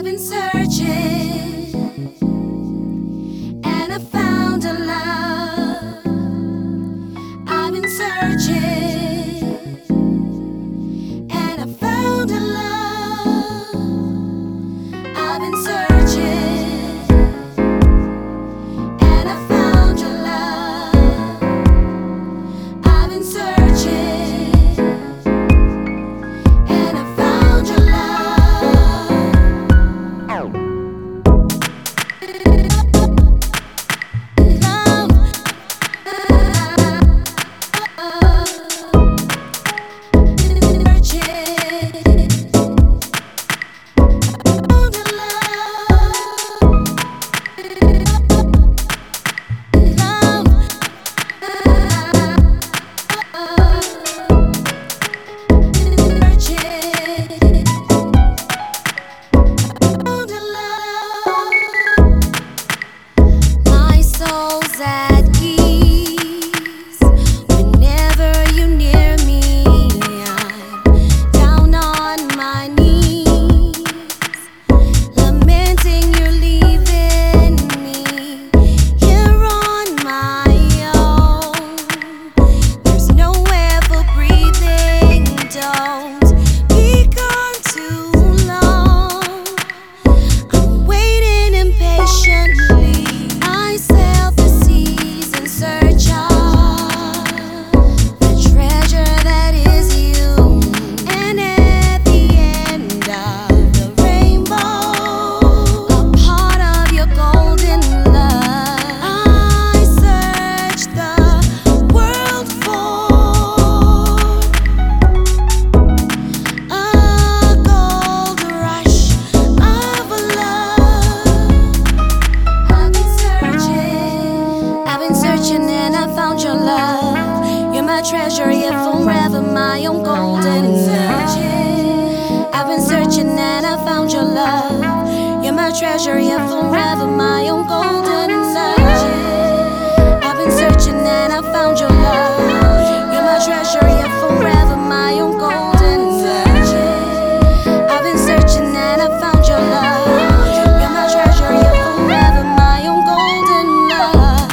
I've been searching and I found a love. I've been searching and I found a love. I've been searching and I found your love. I've been searching and I found your love. And I found your love. You're my treasure, yet forever my own golden love. I've been searching and I found your love. You're my treasure, yet forever my own golden love. I've been searching and I found your love. You're my treasure, yet forever my own golden love. I've been searching and I found your love. You're my treasure, yet forever my own golden love.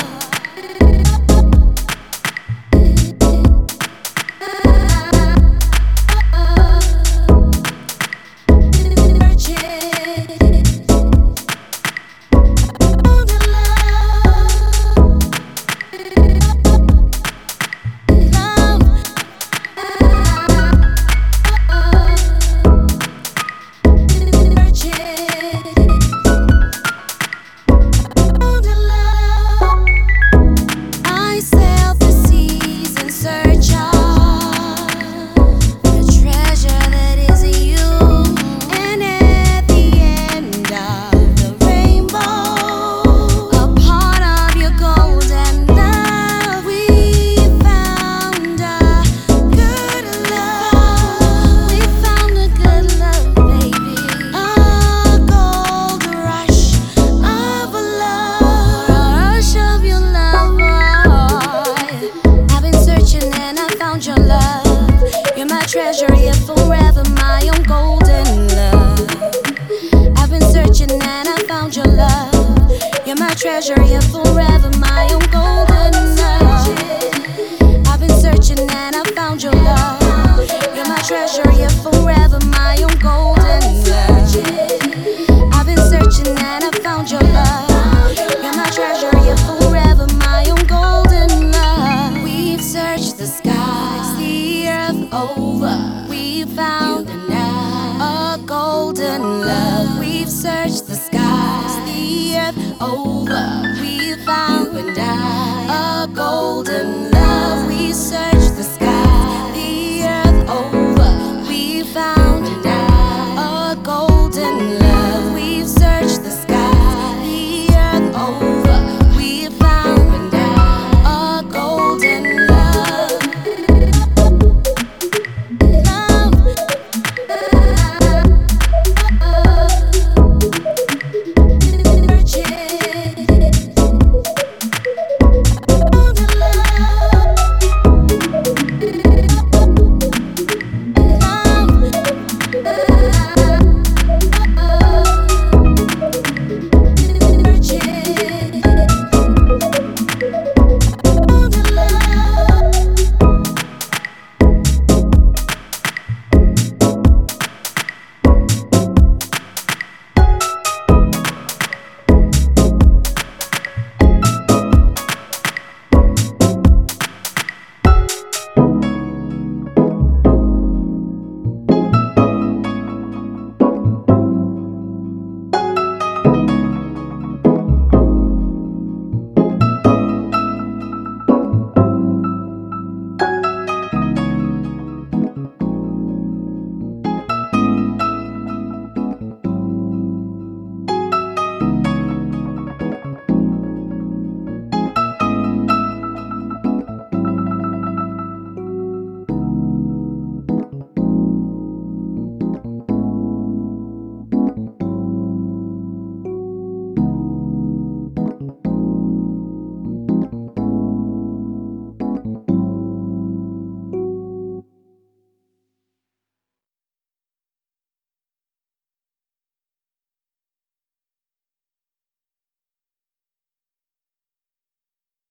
Treasure, yet forever my own golden love. I've been searching and I found your love. You're my treasure, yet forever my own golden love. I've been searching and I found your love. You're my treasure, yet forever my own golden love. I've been searching and I found your love. You're my treasure, yet forever my own golden love. We've searched the skies, the earth over. We found a golden love. We've searched the skies, the earth over. We found a golden